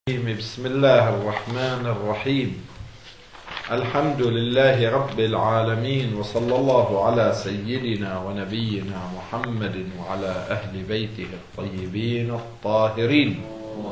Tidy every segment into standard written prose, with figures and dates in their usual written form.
بسم الله الرحمن الرحيم. الحمد لله رب العالمين، وصلى الله على سيدنا ونبينا محمد وعلى أهل بيته الطيبين الطاهرين،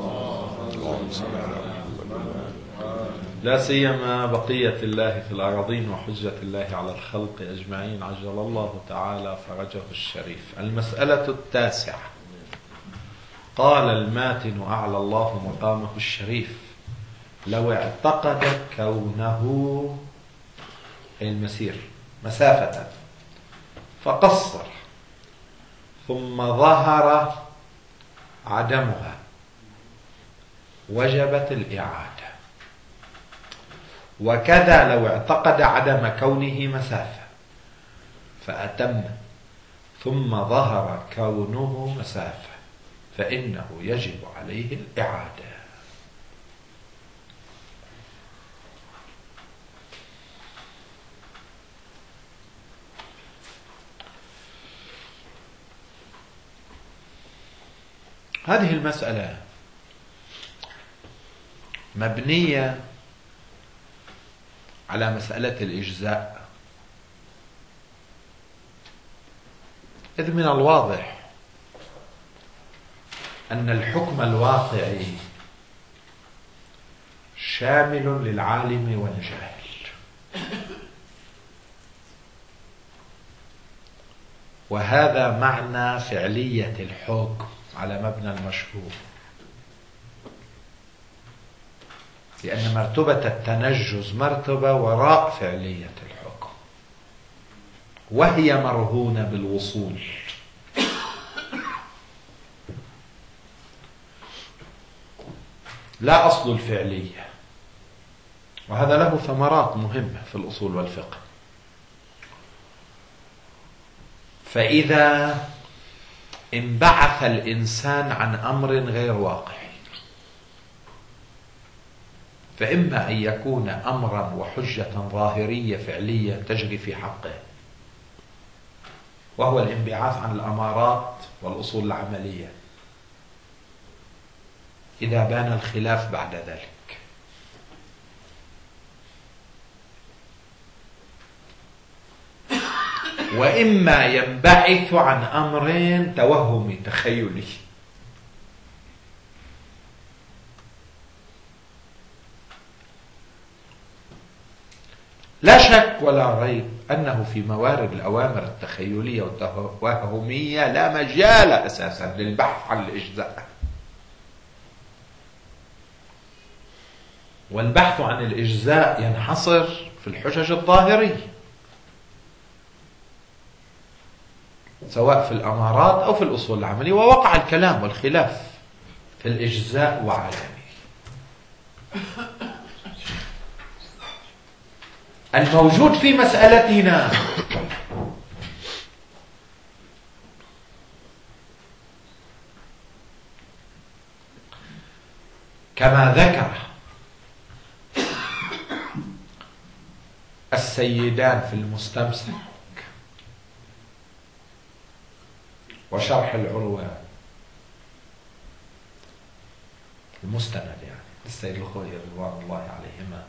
لا سيما بقية الله في الأراضين وحجة الله على الخلق أجمعين، عجل الله تعالى فرجه الشريف. المسألة 9. قال الماتن أعلى الله مقامه الشريف: لو اعتقد كونه المسير مسافة فقصر ثم ظهر عدمها وجبت الإعادة، وكذا لو اعتقد عدم كونه مسافة فأتم ثم ظهر كونه مسافة فإنه يجب عليه الإعادة. هذه المسألة مبنية على مسألة الإجزاء، إذ من الواضح أن الحكم الواقعي شامل للعالم والجاهل، وهذا معنى فعلية الحكم على مبنى المشهور، لأن مرتبة التنجز مرتبة وراء فعلية الحكم، وهي مرهونة بالوصول. لا أصل الفعلية، وهذا له ثمرات مهمة في الأصول والفقه. فإذا انبعث الإنسان عن أمر غير واقعي، فإما أن يكون أمرا وحجة ظاهرية فعلية تجري في حقه، وهو الانبعاث عن الأمارات والأصول العملية إذا بان الخلاف بعد ذلك، وإما ينبعث عن أمر توهمي تخيلي، لا شك ولا ريب أنه في موارد الأوامر التخيلية والتوهمية لا مجال أساسا للبحث عن الإجزاء، والبحث عن الإجزاء ينحصر في الحجج الظاهرية، سواء في الأمارات أو في الأصول العملية، ووقع الكلام والخلاف في الإجزاء وعدمه. الموجود في مسألتنا كما ذكر السيدان في المستمسك وشرح العروة المستند يعني للسيد الخوئي رضوان الله عليهما،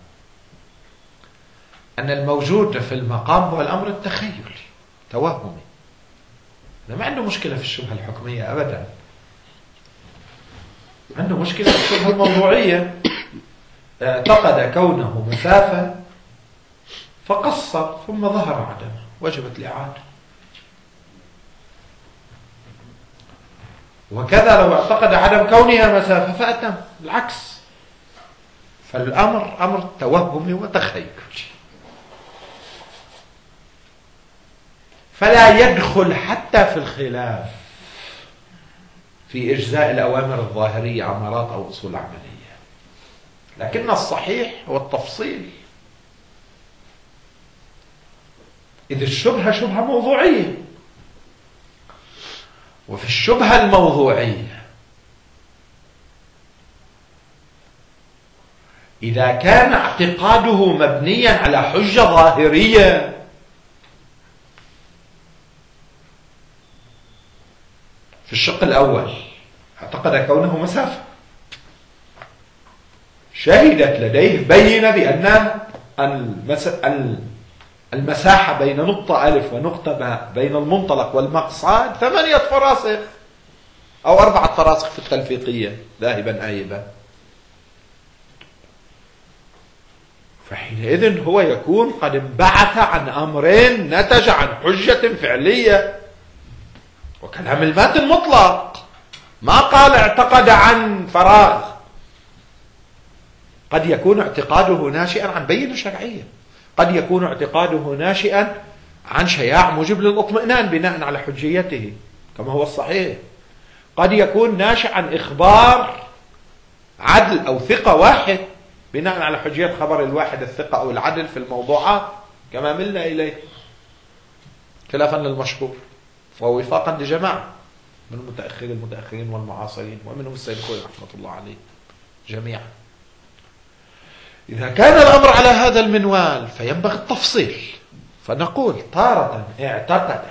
أن الموجود في المقام هو الأمر التخيلي توهمي. ما عنده مشكلة في الشبهة الحكمية أبدا، عنده مشكلة في الشبهة الموضوعية. اعتقد كونه مسافة فقصر ثم ظهر عدمه وجبت الإعادة، وكذا لو اعتقد عدم كونها مسافة فأتم العكس، فالأمر أمر توهمي وتخيلي، فلا يدخل حتى في الخلاف في إجزاء الأوامر الظاهرية أمارات أو أصول عملية، لكن الصحيح هو التفصيل، إذ الشبهة شبهة موضوعية، وفي الشبهة الموضوعية إذا كان اعتقاده مبنيا على حجة ظاهرية في الشق الأول اعتقد كونه مسافة، شهدت لديه بينة بأن المساحة بين نقطة ألف ونقطة باء بين المنطلق والمقصد 8 فراسخ أو 4 فراسخ في التلفيقية ذاهبا آيبا. فحينئذ هو يكون قد انبعث عن أمرين نتج عن حجة فعلية. وكلام الماتن مطلق، ما قال اعتقد عن فراغ. قد يكون اعتقاده ناشئا عن بينة شرعية، قد يكون اعتقاده ناشئا عن شياع موجب للاطمئنان بناء على حجيته كما هو الصحيح، قد يكون ناشئ عن إخبار عدل أو ثقة واحد بناء على حجية خبر الواحد الثقة أو العدل في الموضوعات كما ملنا إليه خلافا للمشهور، فهو وفاقا لجماعة من المتأخرين والمعاصرين ومنهم السيد الخوئي رحمة الله عليه جميعا. إذا كان الأمر على هذا المنوال فينبغي التفصيل، فنقول تارة اعتقد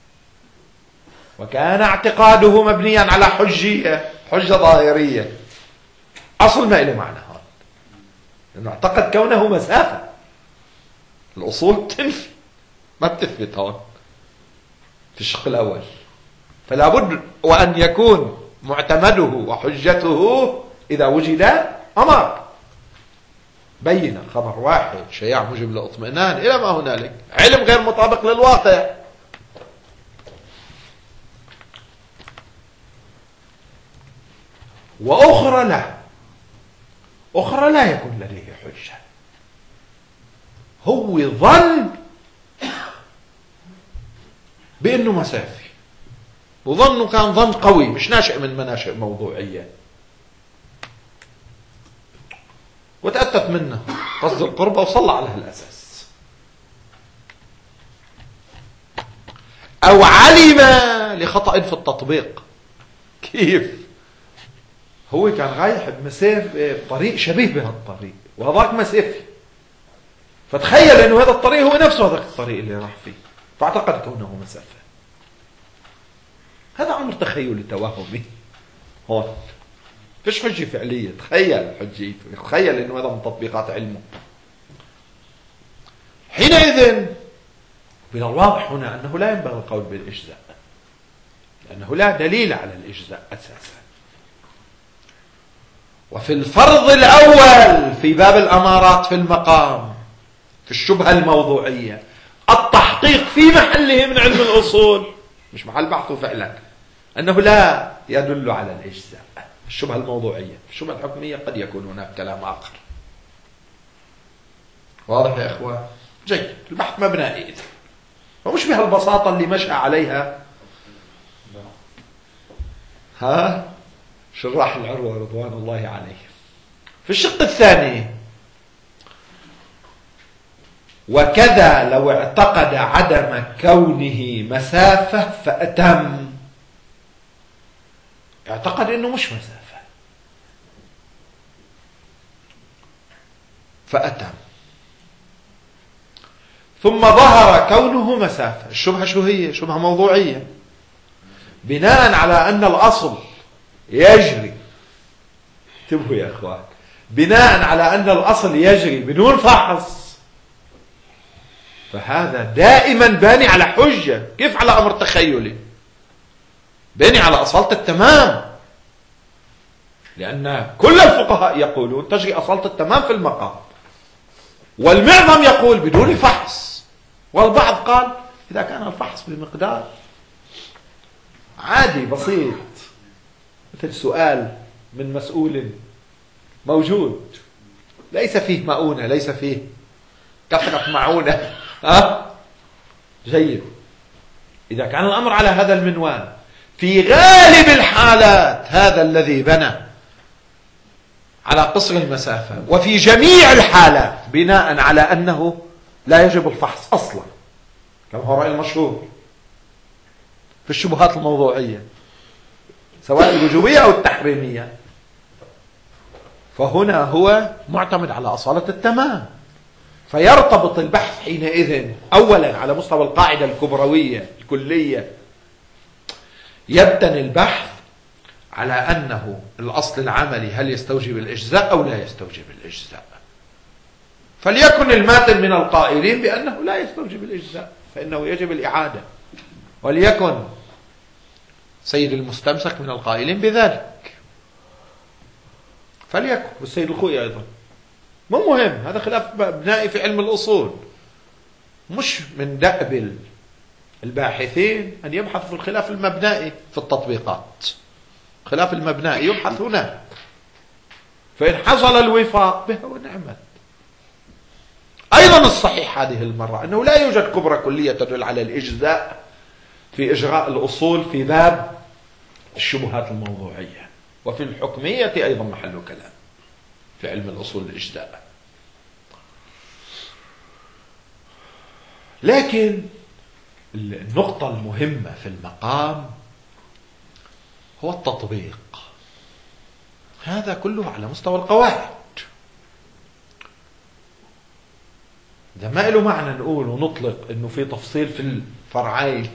وكان اعتقاده مبنيا على حجة ظاهرية، أصل ما إله معنى هذا، لأنه اعتقد كونه مسافة. الأصول تنفي ما بتثبت هون في الشق الأول، فلا بد وأن يكون معتمده وحجته إذا وجد أمر بين خبر واحد شياع موجب للاطمئنان إلى ما هنالك علم غير مطابق للواقع. وأخرى لا يكون لديه حجة، هو ظن بأنه مسافي، وظنه كان ظن قوي مش ناشئ من مناشئ موضوعية، وتأتت منه قصد القربة وصلى على هالأساس، أو علم لخطأ في التطبيق. كيف؟ هو كان رايح بطريق شبيه بهالطريق وهذاك مسافي، فتخيل انه هذا الطريق هو نفسه هذاك الطريق اللي راح فيه، فاعتقد كونه مسافة. هذا أمر تخيلي توهمي، هون فيش حجة فعلية. تخيل حجيته، تخيل انه هذا من تطبيقات علمه. حينئذ من الواضح هنا أنه لا ينبغي القول بالإجزاء، لأنه لا دليل على الإجزاء أساسا. وفي الفرض الأول في باب الأمارات في المقام في الشبهة الموضوعية التحقيق في محله من علم الأصول مش محل بحثه فعلا أنه لا يدل على الإجزاء. الشبهة الموضوعية، الشبهة الحكمية قد يكون هناك كلام آخر. واضح يا إخوة؟ جيد. البحث مبنائي إذن، ومش بهالبساطة اللي مشى عليها شراح العروة رضوان الله عليه. في الشق الثاني: وكذا لو اعتقد عدم كونه مسافة فأتم. اعتقد انه مش مسافة فأتم، ثم ظهر كونه مسافة. الشبهة شو هي؟ شبهة موضوعية بناء على أن الأصل يجري. انتبهوا يا أخوان، بناء على أن الأصل يجري بدون فحص، فهذا دائما باني على حجة. كيف على أمر تخيلي؟ باني على أصالة التمام، لأن كل الفقهاء يقولون تجري أصالة التمام في المقام، والمعظم يقول بدون فحص، والبعض قال إذا كان الفحص بمقدار عادي بسيط، مثل سؤال من مسؤول موجود ليس فيه مؤونة، ليس فيه كثرة معونة. جيد. إذا كان الأمر على هذا المنوال في غالب الحالات هذا الذي بنى على قصر المسافة، وفي جميع الحالات بناء على أنه لا يجب الفحص أصلا كما هو رأي المشهور في الشبهات الموضوعية سواء الوجوبية أو التحريمية، فهنا هو معتمد على أصالة التمام. فيرتبط البحث حينئذ أولا على مستوى القاعدة الكبروية الكلية، يبتني البحث على أنه الأصل العملي هل يستوجب الإجزاء أو لا يستوجب الإجزاء. فليكن الماتن من القائلين بأنه لا يستوجب الإجزاء فإنه يجب الإعادة، وليكن سيد المستمسك من القائلين بذلك، فليكن. والسيد الخوئي أيضا. مو مهم، هذا خلاف مبنائي في علم الأصول، مش من دأب الباحثين أن يبحثوا في الخلاف المبنائي في التطبيقات. خلاف المبنائي يبحث هناك، فإن حصل الوفاق بها ونعمت. أيضا الصحيح هذه المرة أنه لا يوجد كبرى كلية تدل على الإجزاء في إجراء الأصول في باب الشبهات الموضوعية، وفي الحكمية أيضا محل كلام في علم الأصول الإجزاء. لكن النقطة المهمة في المقام هو التطبيق. هذا كله على مستوى القواعد. إذا ما له معنى نقول ونطلق إنه في تفصيل في الفرعين،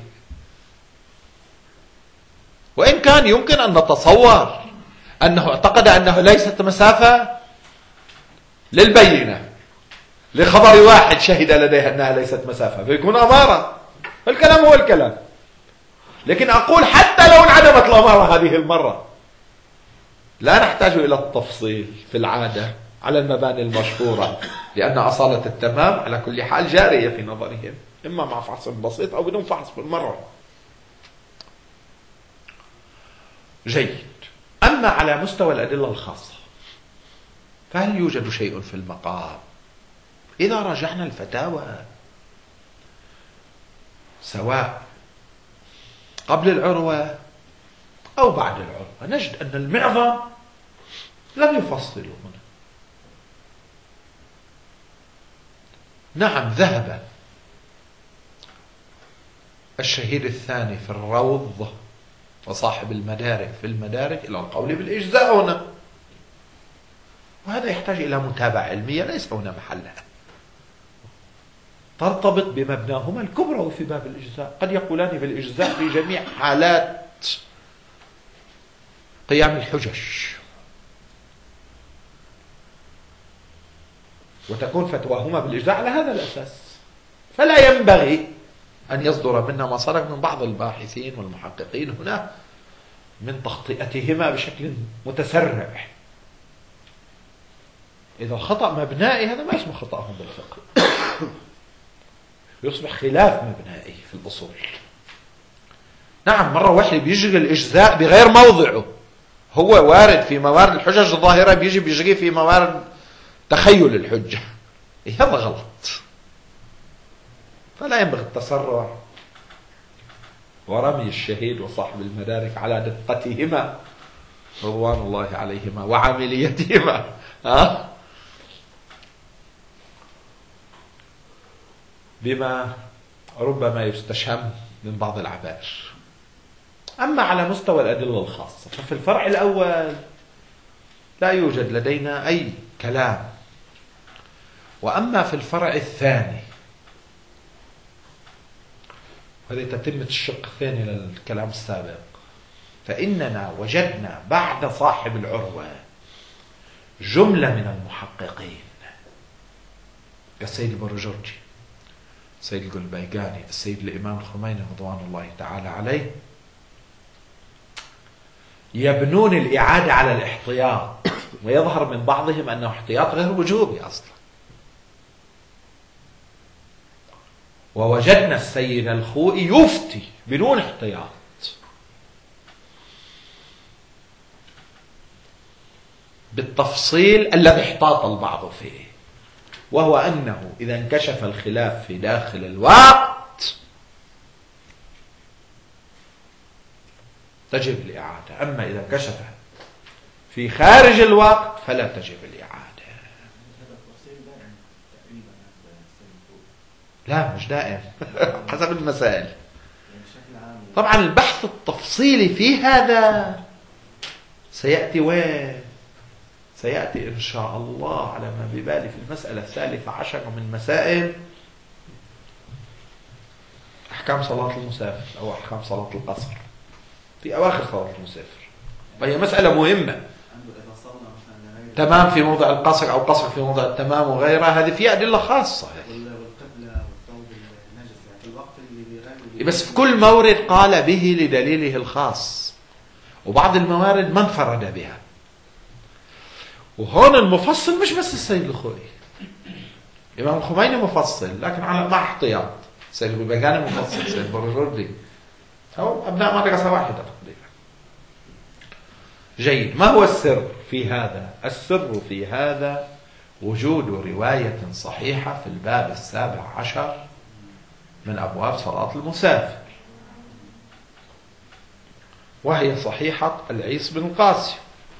وإن كان يمكن أن نتصور أنه اعتقد أنه ليست مسافة للبينة لخبر واحد شهد لديه أنها ليست مسافة فيكون أمارة. الكلام هو الكلام. لكن أقول حتى لو انعدمت الأمارة هذه المرة لا نحتاج إلى التفصيل في العادة على المباني المشهورة، لأن أصالة التمام على كل حال جارية في نظرهم، إما مع فحص بسيط أو بدون فحص بالمرة. جيد. أما على مستوى الأدلة الخاصة فهل يوجد شيء في المقام؟ إذا راجعنا الفتاوى سواء قبل العروة أو بعد العروة نجد أن المعظم لم يفصلوا هنا. نعم، ذهب الشهيد الثاني في الروض وصاحب المدارك في المدارك إلى القول بالإجزاء هنا، وهذا يحتاج إلى متابعة علمية ليس هنا محلها، ترتبط بمبناهما الكبرى في باب الإجزاء. قد يقولان بالإجزاء في جميع حالات قيام الحجج، وتكون فتواهما بالإجزاء على هذا الأساس. فلا ينبغي أن يصدر منا ما صدر من بعض الباحثين والمحققين هنا من تخطئتهما بشكل متسرع. إذا الخطأ مبنائي هذا ما اسمه خطأهم بالفقه، يصبح خلاف مبنائي في الأصول. نعم، مرة واحد بيجري الإجزاء بغير موضعه، هو وارد في موارد الحجج الظاهرة بيجري في موارد تخيل الحجة، هذا غلط. فلا ينبغي التسرع ورمي الشهيد وصاحب المدارك على دقتهما رضوان الله عليهما وعمليتهما بما ربما يستشهم من بعض العبائر. أما على مستوى الأدلة الخاصة ففي الفرع الأول لا يوجد لدينا أي كلام. وأما في الفرع الثاني، هذه تتمة الشق الثاني للكلام السابق، فإننا وجدنا بعد صاحب العروة جملة من المحققين كالسيد البرجرجي، السيد القلبيقاني، السيد الإمام الخميني رضوان الله تعالى عليه، يبنون الإعادة على الاحتياط، ويظهر من بعضهم أنه احتياط غير وجوبي أصلا. ووجدنا السيد الخوئي يفتي بدون احتياط، بالتفصيل الذي احتاط البعض فيه، وهو أنه إذا انكشف الخلاف في داخل الوقت تجب الإعادة، أما إذا انكشف في خارج الوقت فلا تجب الإعادة. لا، مش دائم حسب المسائل. طبعا البحث التفصيلي في هذا سيأتي وين؟ سيأتي إن شاء الله على ما ببالي في المسألة 13 من مسائل أحكام صلاة المسافر أو أحكام صلاة القصر، في أواخر صلاة المسافر. وهي مسألة مهمة. تمام في موضع القصر أو قصر في موضع التمام وغيرها، هذه فيها أدلة خاصة. بس في كل مورد قال به لدليله الخاص، وبعض الموارد ما انفرد بها. وهون المفصل مش بس السيد الخوئي، الإمام الخميني مفصل لكن مع احتياط. سيد البيقاني مفصل، سيد برجردي، أو أبناء مدرسة واحدة تقريبا. جيد. ما هو السر في هذا؟ السر في هذا وجود رواية صحيحة في الباب 17 من أبواب صلاة المسافر، وهي صحيحة العيس بن القاسم.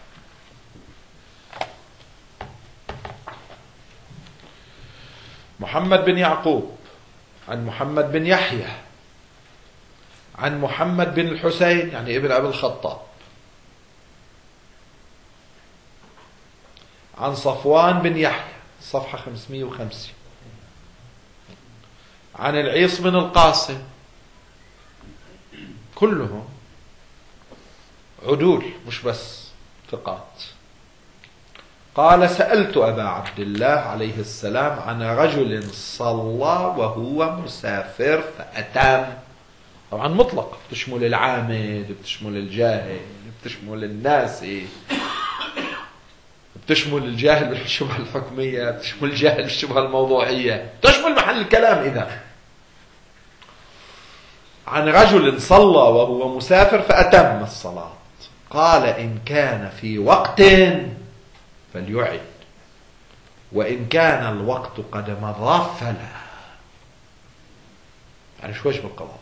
محمد بن يعقوب عن محمد بن يحيى عن محمد بن الحسين يعني ابن أبي الخطاب عن صفوان بن يحيى صفحة 550 عن العيس بن القاسم، كلهم عدول مش بس ثقات. قال: سألت أبا عبد الله عليه السلام عن رجل صلى وهو مسافر فأتم. طبعا مطلق، بتشمل العامد، بتشمل الجاهل، بتشمل الناسي، بتشمل الجاهل بالشبهة الحكمية، بتشمل الجاهل بالشبهة الموضوعية، تشمل محل الكلام. إذا عن رجل صلى وهو مسافر فأتم الصلاة، قال: إن كان في وقت فليعد، وإن كان الوقت قد مضى فلا. يعني شويش بالقضاء.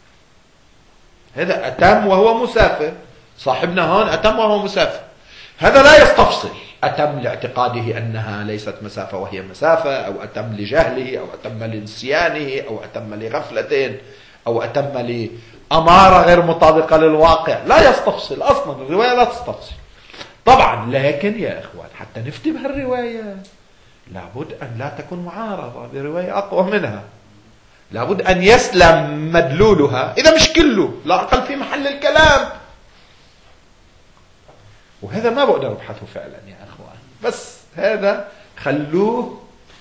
هذا أتم وهو مسافر، صاحبنا هون أتم وهو مسافر، هذا لا يستفصل. أتم لاعتقاده أنها ليست مسافة وهي مسافة، أو أتم لجهله، أو أتم لنسيانه، أو أتم لغفلة، أو أتم لأمارة غير مطابقة للواقع. لا يستفصل أصلا، الرواية لا تستفصل طبعا. لكن يا إخوان حتى نفتي بهالرواية لابد أن لا تكون معارضة برواية أقوى منها، لابد أن يسلم مدلولها، إذا مش كله لا أقل في محل الكلام. وهذا ما بقدر أبحثه فعلا يا أخوان، بس هذا خلوه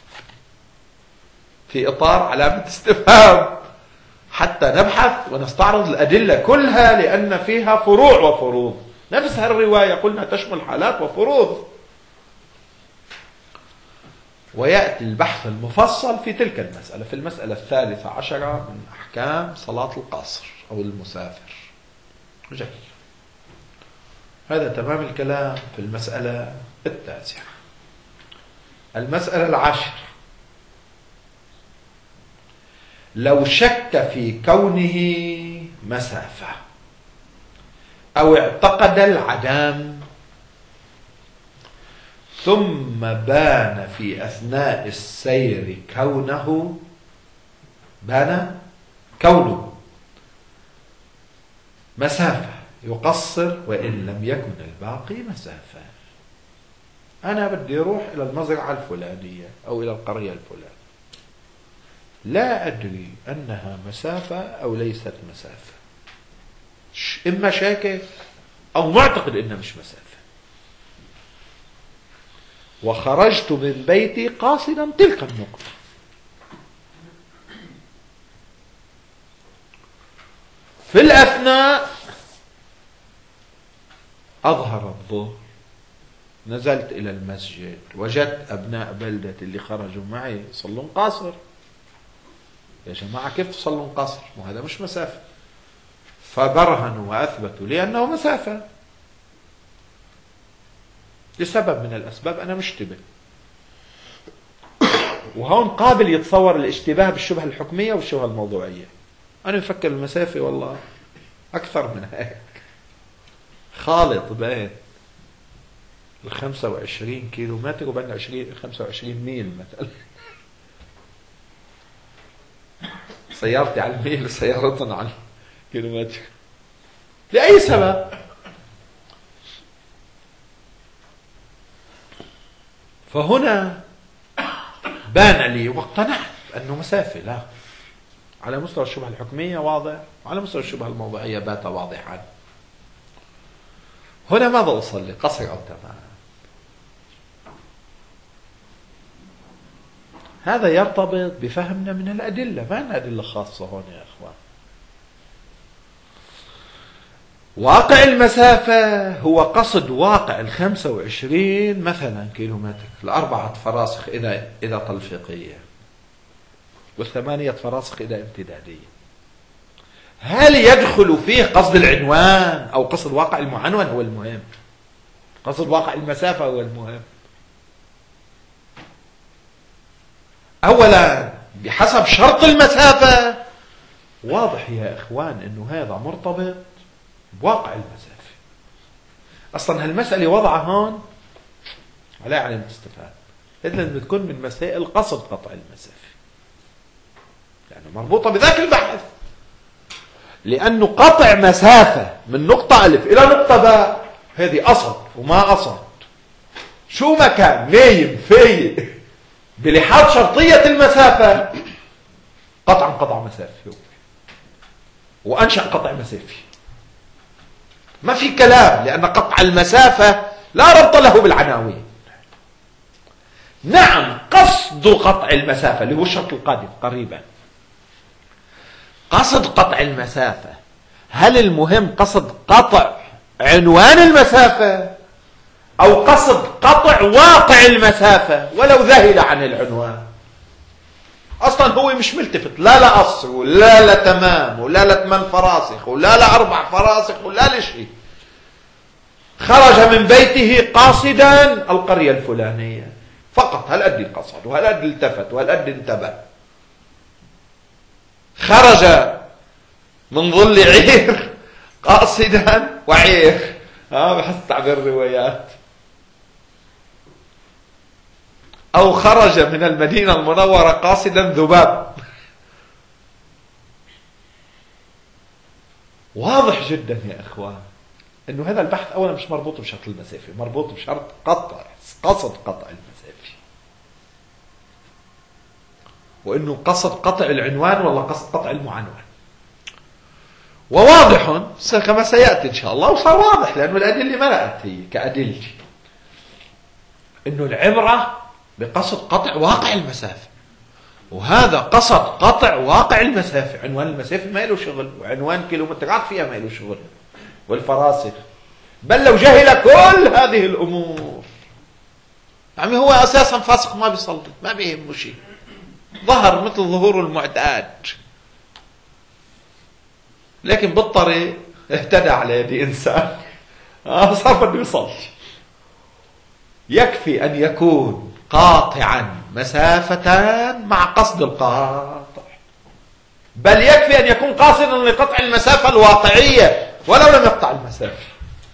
في إطار علامة استفهام حتى نبحث ونستعرض الأدلة كلها، لأن فيها فروع وفروض. نفس هالرواية قلنا تشمل حالات وفروض، ويأتي البحث المفصل في تلك المسألة، في المسألة 13 من أحكام صلاة القصر أو المسافر. جيد. هذا تمام الكلام في المسألة 9. المسألة 10: لو شك في كونه مسافة أو اعتقد العدم ثم بان في أثناء السير كونه مسافة، يقصر وإن لم يكن الباقي مسافة. أنا بدي أروح إلى المزرعة الفلانية أو إلى القرية الفلانية، لا أدري أنها مسافة أو ليست مسافة، إما شاكك أو معتقد إنها مش مسافة، وخرجت من بيتي قاصدا تلك النقطة. في الأثناء أظهر الظهر، نزلت إلى المسجد، وجدت أبناء بلدتي اللي خرجوا معي يصلون قاصر. يا جماعة كيف تصلون قاصر؟ وهذا مش مسافة. فبرهنوا وأثبتوا لي أنه مسافة لسبب من الأسباب أنا مشتبه. وهون قابل يتصور الاشتباه بالشبهة الحكمية والشبهة الموضوعية. أنا بفكر المسافة والله أكثر من هيك، خالط بين 25 كيلو متر وبين 25 ميل مثلا. سيارتي على الميل وسيارتنا على الكيلومتر لأي سبب. فهنا بان لي واقتنعت أنه مسافة. لا، على مستوى الشبهة الحكمية واضح، وعلى مستوى الشبهة الموضوعية بات واضحا. هنا ماذا أصلي؟ قصر أو تمام؟ هذا يرتبط بفهمنا من الأدلة، ما عندنا أدلة خاصة هون يا أخوان. واقع المسافة هو قصد واقع 25 مثلا كيلومتر، 4 فراسخ إذا تلفيقية، 8 فراسخ إذا امتدادية. هل يدخل فيه قصد العنوان أو قصد واقع المعنون؟ هو المهم. قصد واقع المسافة هو المهم. أولا بحسب شرط المسافة واضح يا إخوان أنه هذا مرتبط بواقع المسافة. أصلا هالمسألة وضعها هون على علم استفهام، لازم تكون من مسائل قصد قطع المسافة، لأنه مربوطة بذاك البحث. لأنه قطع مسافة من نقطة ألف إلى نقطة باء هذه قصد وما قصد، شو ما كان نايم فايق بلحاظ شرطية المسافة قطعا قطع مسافة وأنشأ قطع مسافة. ما في كلام، لأن قطع المسافة لا ربط له بالعناوين. نعم قصد قطع المسافة اللي هو الشرط القادم قريبا، قصد قطع المسافة. هل المهم قصد قطع عنوان المسافة أو قصد قطع واقع المسافة ولو ذهل عن العنوان؟ أصلا هو مش ملتفت لا لقصر ولا لتمام ولا ل8 فراسخ ولا ل4 فراسخ ولا لشيء. خرج من بيته قاصدا القرية الفلانية فقط، هالقد القصد وهالقد التفت وهالقد انتبه. خرج من ظل عير قاصدا وعير، بحس تعبير الروايات. أو خرج من المدينة المنورة قاصدا ذباب. واضح جدا يا إخوان أنه هذا البحث أولا مش مربوط بشرط المسافة، مربوط بشرط قصد قطع المسافة، وأنه قصد قطع العنوان ولا قصد قطع المعنون. وواضح كما سيأتي إن شاء الله، وصار واضح لأنه الأدلة مرأت هي كأدلة أنه العبرة بقصد قطع واقع المسافة، وهذا قصد قطع واقع المسافة. عنوان المسافة ما له شغل، وعنوان كيلومترات فيها ما له شغل، والفراسخ. بل لو جهل كل هذه الأمور، يعني هو أساسا فاسق ما بيصلي ما بيهمه شيء، ظهر مثل ظهور المعتاد، لكن بالطريق اهتدى على يد إنسان صار بده يصلي. يكفي أن يكون قاطعا مسافة مع قصد القاطع، بل يكفي أن يكون قاصدا لقطع المسافة الواقعية ولو لم يقطع المسافة،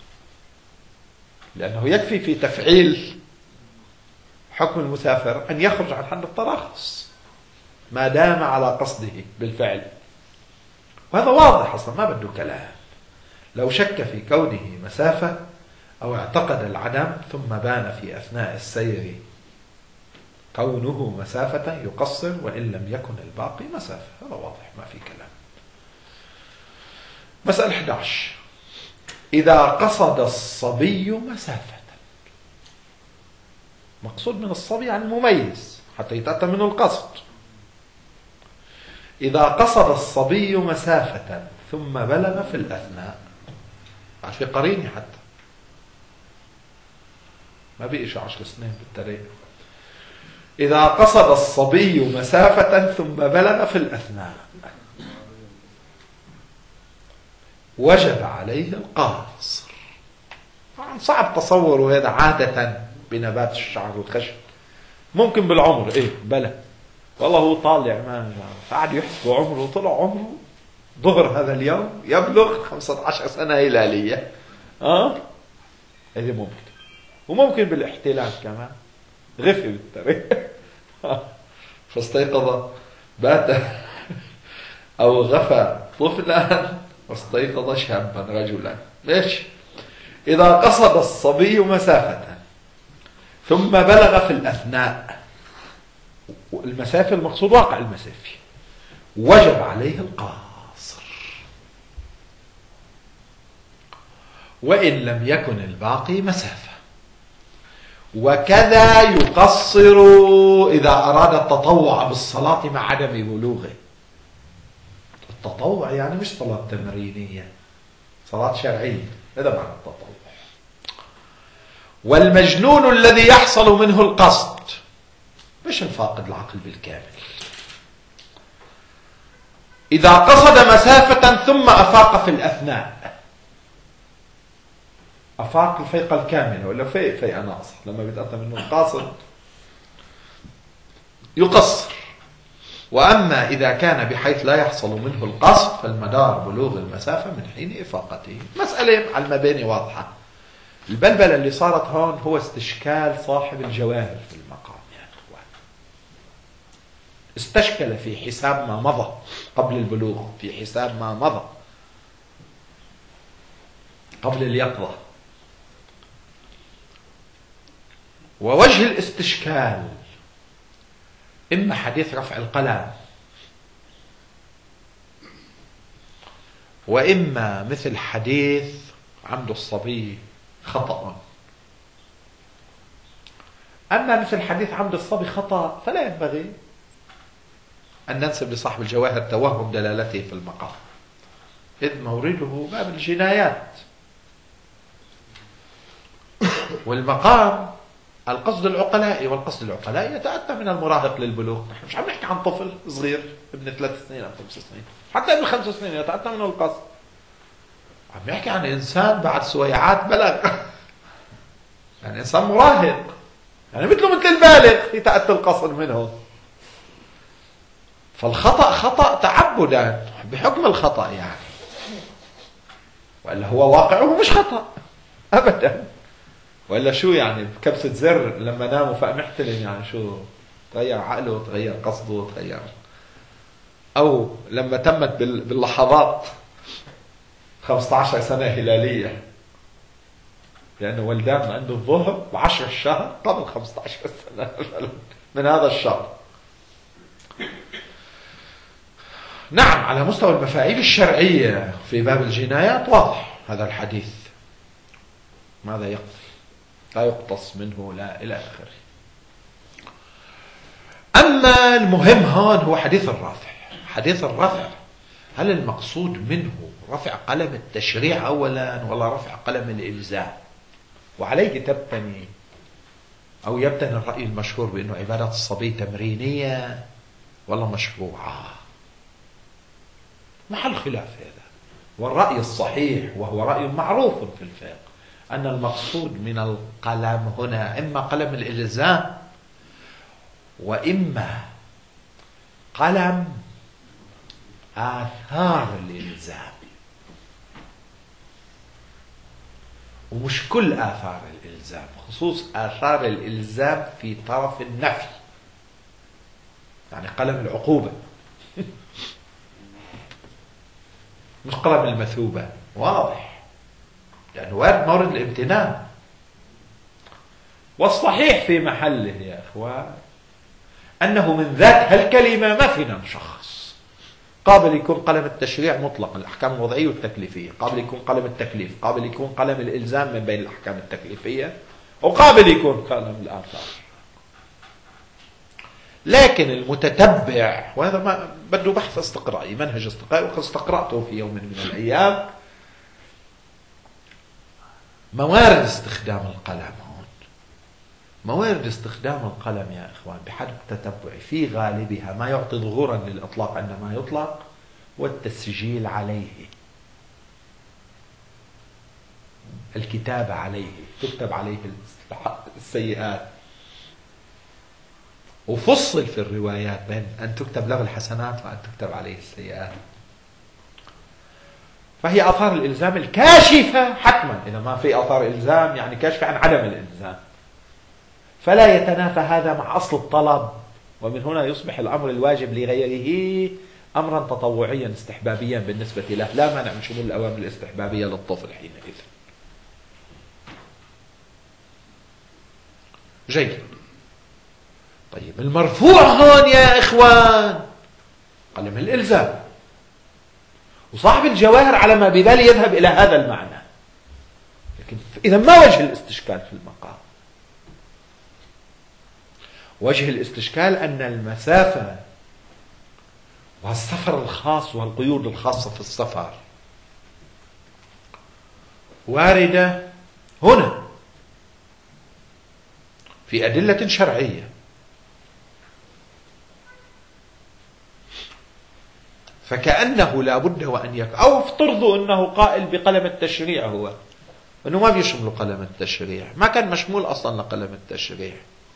لأنه يكفي في تفعيل حكم المسافر أن يخرج عن حد التراخص ما دام على قصده بالفعل. وهذا واضح أصلا ما بده كلام. لو شك في كونه مسافة أو اعتقد العدم ثم بان في أثناء السير كونه مسافة يقصر وإن لم يكن الباقي مسافة، هذا واضح ما في كلام. مسألة 11: إذا قصد الصبي مسافة، مقصود من الصبي عن المميز حتى يتأتى منه القصد. إذا قصد الصبي مسافة ثم بلغ في الأثناء، في قريني حتى ما بقيش 10 سنين بالتاريخ. إذا قصد الصبي مسافة ثم بلغ في الأثناء وجب عليه القاصر. صعب تصوره هذا عادة بنبات الشعر والخشب، ممكن بالعمر بلى والله هو طالع ما قاعد يحسب عمره، طلع عمره ظهر هذا اليوم يبلغ 15 سنة هلالية. هذه ممكن. وممكن بالاحتلال كمان، غفل بالتاريخ فاستيقظ بات أو غفى طفلا واستيقظ شابا رجلا. ليش؟ إذا قصد الصبي مسافة ثم بلغ في الأثناء، المسافة المقصود واقع المسافة، وجب عليه القاصر. وإن لم يكن الباقي مسافة. وكذا يقصر إذا أراد التطوع بالصلاة مع عدم بلوغه. التطوع يعني مش صلاة تمرينية، صلاة شرعية، هذا معنى التطوع. والمجنون الذي يحصل منه القصد، مش الفاقد العقل بالكامل، إذا قصد مسافة ثم أفاق في الأثناء، أفاق الفيقة الكاملة ولا فيقة ناقصة، لما بيتأتى منه القاصد يقصر. وأما إذا كان بحيث لا يحصل منه القصد فالمدار بلوغ المسافة من حين إفاقته. مسألة على المباني واضحة. البلبلة اللي صارت هون هو استشكال صاحب الجواهر في المقام يا أخوان. استشكل في حساب ما مضى قبل البلوغ، في حساب ما مضى قبل اليقظة. ووجه الاستشكال إما حديث رفع القلم، وإما مثل حديث عمد الصبي خطأ. أما مثل حديث عمد الصبي خطأ فلا ينبغي أن ننسب لصاحب الجواهر توهم دلالته في المقام، إذ مورده باب الجنايات. والمقام القصد العقلاء، والقصد العقلاء يتأتى من المراهق للبلوغ. نحن مش عم نحكي عن طفل صغير ابن 3 سنين أو 5 سنين، حتى ابن 5 سنين يتأتى من القصد. عم نحكي عن إنسان بعد سويعات بلغ، يعني إنسان مراهق، يعني مثله مثل البالغ يتأتى القصد منه. فالخطأ خطأ تعبدا بحكم الخطأ يعني، وإلا هو واقعه مش خطأ أبدا. وإلا شو يعني بكبسة زر لما ناموا فاق محتلم، يعني شو تغير عقله، تغير قصده، تغير. أو لما تمت باللحظات 15 سنة هلالية، لأنه ولدان عنده الظهر ب10 الشهر قبل 15 سنة من هذا الشهر. نعم، على مستوى المفاعيل الشرعية في باب الجنايات واضح هذا الحديث ماذا يقضي، لا يقتص منه لا إلى آخره. أما المهم هون هو حديث الرافع. حديث الرفع، هل المقصود منه رفع قلم التشريع أولا ولا رفع قلم الإلزام؟ وعليه تبتني أو يبتني الرأي المشهور بأنه عبادة الصبي تمرينية ولا مشروعة. محل خلاف هذا. والرأي الصحيح وهو رأي معروف في الفقه أن المقصود من القلم هنا إما قلم الإلزام وإما قلم آثار الإلزام، ومش كل آثار الإلزام، خصوص آثار الإلزام في طرف النفي، يعني قلم العقوبة مش قلم المثوبة. واضح، لأنه وارد مورد الامتنان. والصحيح في محله يا أخوان أنه من ذات هالكلمة ما فينا نشخص. قابل يكون قلم التشريع مطلقا، الأحكام الوضعية والتكليفية، قابل يكون قلم التكليف، قابل يكون قلم الإلزام من بين الأحكام التكليفية، وقابل يكون قلم الآثار. لكن المتتبع، وهذا ما بده بحث استقرائي، منهج استقرائي، وقد استقرأته في يوم من الأيام، موارد استخدام القلم هون. موارد استخدام القلم يا إخوان بحد التتبع في غالبها ما يعطي ظهورا للإطلاق عندما يطلق، والتسجيل عليه، الكتابة عليه، تكتب عليه السيئات. وفصل في الروايات بين أن تكتب له الحسنات وأن تكتب عليه السيئات. فهي آثار الإلزام الكاشفة حتما، إذا ما في آثار إلزام يعني كاشفة عن عدم الإلزام، فلا يتنافى هذا مع أصل الطلب. ومن هنا يصبح الأمر الواجب لغيره أمرا تطوعيا استحبابيا بالنسبة له، لا مانع من شمول الأوامر الاستحبابية للطفل حينئذ. جيد. طيب المرفوع هون يا إخوان قلم الإلزام، وصاحب الجواهر على ما بذلك يذهب إلى هذا المعنى. لكن إذا ما وجه الاستشكال في المقام؟ وجه الاستشكال أن المسافة والسفر الخاص والقيود الخاصة في السفر واردة هنا في أدلة شرعية، فكأنه لا بد وأن يكون، أو افترضوا أنه قائل بقلم التشريع، هو أنه ما بيشمل قلم التشريع، ما كان مشمول أصلا لقلم التشريع.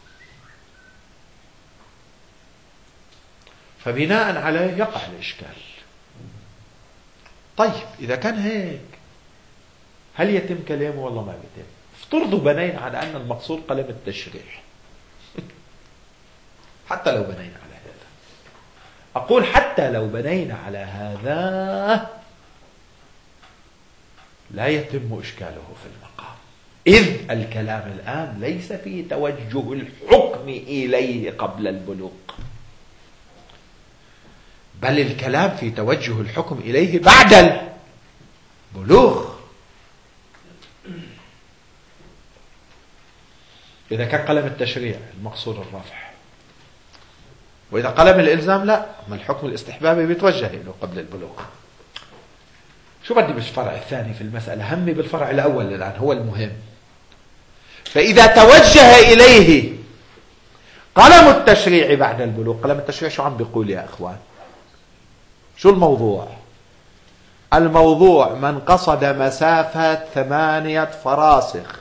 فبناء عليه يقع الإشكال. طيب إذا كان هيك هل يتم كلامه والله ما بيتم؟ افترضوا بنينا على أن المقصود قلم التشريع حتى لو بنينا على هذا، أقول حتى لو بنينا على هذا لا يتم إشكاله في المقام، إذ الكلام الآن ليس في توجه الحكم إليه قبل البلوغ، بل الكلام في توجه الحكم إليه بعد البلوغ. إذا كان قلم التشريع المقصود الرفع، وإذا قلم الإلزام لا، ما الحكم الاستحبابي بيتوجه له قبل البلوغ. شو بدي بالفرع الثاني في المسألة؟ همي بالفرع الأول الآن هو المهم. فإذا توجه إليه قلم التشريع بعد البلوغ، قلم التشريع شو عم بيقول يا أخوان؟ شو الموضوع؟ الموضوع من قصد مسافة 8 فراسخ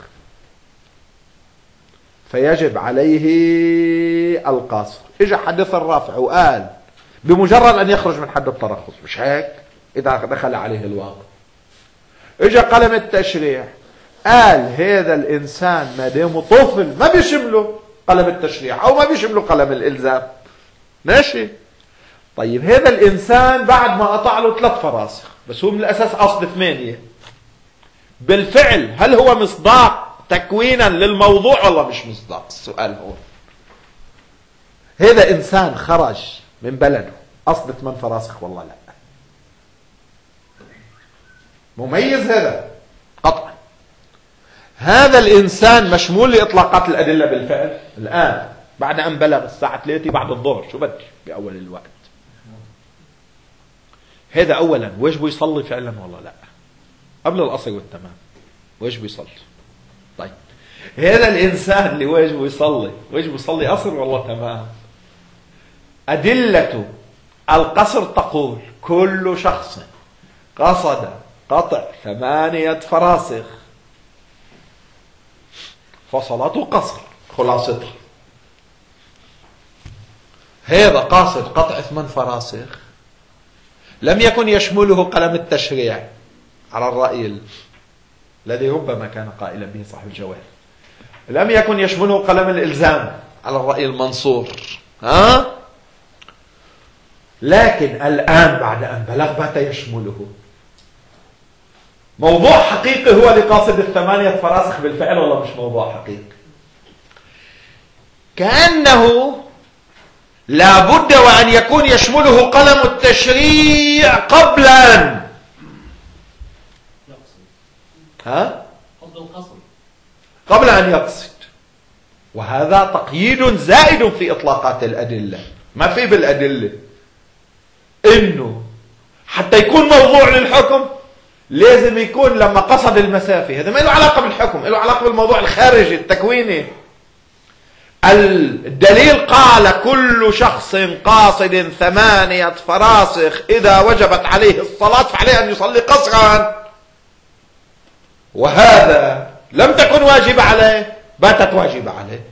فيجب عليه القصر. اجى حديث الرفع وقال بمجرد أن يخرج من حد الترخص، مش هيك؟ إذا دخل عليه الوقت. اجى قلم التشريع قال هذا الإنسان ما دامه طفل ما بيشمله قلم التشريع أو ما بيشمله قلم الإلزام، ماشي. طيب هذا الإنسان بعد ما قطع له 3 فراسخ، بس هو من الأساس أصل 8، بالفعل هل هو مصداق تكوينا للموضوع ولا مش مصداق؟ السؤال هو هذا إنسان خرج من بلده أصل 8 فراسخ والله لا؟ مميز هذا قطعا. هذا الإنسان مشمول لإطلاقات الأدلة بالفعل الآن بعد أن بلغ الساعة 3 بعد الظهر، شو بدي بأول الوقت؟ هذا أولا واجبه يصلي فعلا والله لا؟ قبل الأصل والتمام واجبه يصلي. طيب هذا الإنسان اللي واجبه يصلي أصل والله تمام. أدلة القصر تقول كل شخص قصد قطع 8 فراسخ فصلاته قصر، خلاصتها هذا قاصد قطع 8 فراسخ لم يكن يشمله قلم التشريع على الرأي الذي ربما كان قائلا به صاحب الجواهر، لم يكن يشمله قلم الإلزام على الرأي المنصور، لكن الآن بعد أن بلغ بات يشمله. موضوع حقيقي هو لقاصد 8 فراسخ بالفعل ولا مش موضوع حقيقي؟ كأنه لا بد وأن يكون يشمله قلم التشريع قبل أن قبل أن يقصد. وهذا تقييد زائد في إطلاقات الأدلة، ما في بالأدلة إنه حتى يكون موضوع للحكم لازم يكون لما قصد المسافة. هذا ما له علاقة بالحكم، له علاقة بالموضوع الخارجي التكويني. الدليل قال كل شخص قاصد 8 فراسخ إذا وجبت عليه الصلاة فعليه أن يصلي قصرا، وهذا لم تكن واجبة عليه باتت واجبة عليه،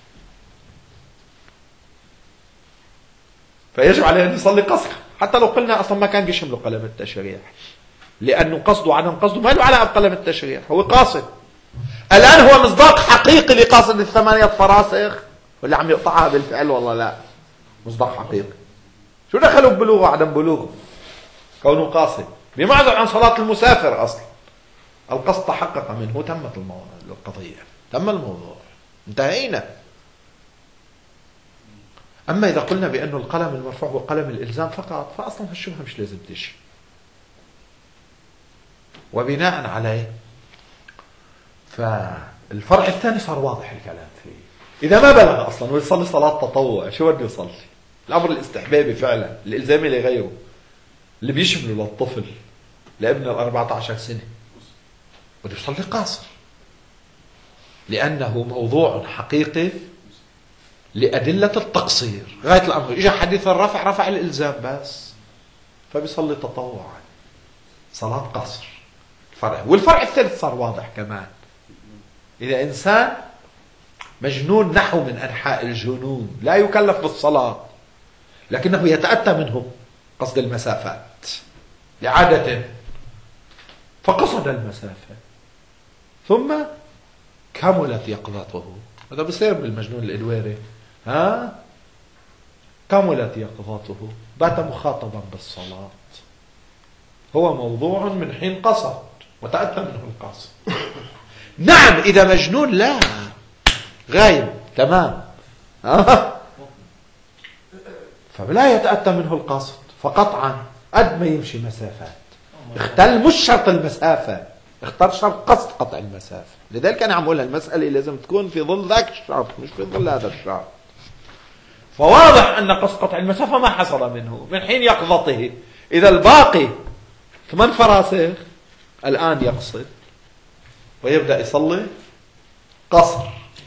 فيجب عليه أن يصلي قصرا حتى لو قلنا أصلا ما كان بيشمله قلم التشريع، لأنه قصده عدم قصده ما له علاقة بقلم التشريع، هو قاصد. الآن هو مصداق حقيقي لقاصد 8 فراسخ واللي عم يقطعها بالفعل والله لا؟ مصداق حقيقي. شو دخلوا ببلوغه وعدم بلوغه؟ كونه قاصد بمعزل عن صلاة المسافر أصلا. القصد تحقق منه، تمت القضية، تم الموضوع، انتهينا. أما إذا قلنا بأن القلم المرفوع هو قلم الإلزام فقط فأصلا هالشبهة مش لازم تجي. وبناء عليه فالفرع الثاني صار واضح الكلام فيه. إذا ما بلغ أصلا ويصلي صلاة تطوع شو بده يصلي؟ الأمر الاستحبابي فعلا الإلزامي لغيره اللي بيشمله للطفل لابن 14 سنة بده يصلي قاصر، لأنه موضوع حقيقي لأدلة التقصير غاية الأمر. إجا حديث الرفع رفع الإلزام بس، فبيصلي تطوعا صلاة قصر الفرع. والفرع الثالث صار واضح كمان. إذا إنسان مجنون نحو من أنحاء الجنون لا يكلف بالصلاة لكنه يتأتى منه قصد المسافات لعادة، فقصد المسافة ثم كملت يقظته، هذا بصير بالمجنون الإدواري، كملت يقظته بات مخاطبا بالصلاة. هو موضوع من حين قصد وتأتى منه القصد. نعم إذا مجنون لا غايب تمام فلا يتأتى منه القصد، فقطعا قد ما يمشي مسافات. اختل مش شرط المسافة، اختار شرط قصد قطع المسافة. لذلك أنا عم أقول المسألة لازم تكون في ظل ذاك الشرط مش في ظل هذا الشرط. فواضح أن قصد قطع المسافة ما حصل منه من حين يقظته. إذا الباقي 8 فراسخ الآن يقصد ويبدأ يصلي قصر.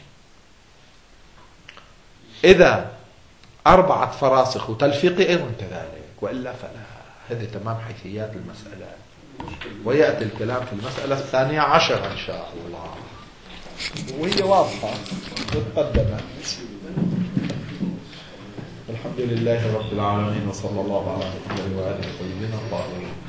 إذا 4 فراسخ وتلفيقي أيضا كذلك، وإلا فلا. هذه تمام حيثيات المسألة، ويأتي الكلام في المسألة 12 إن شاء الله، وهي واضحة متقدمة. الحمد لله رب العالمين، وصلى الله على محمد وآله وصحبه الطاهرين.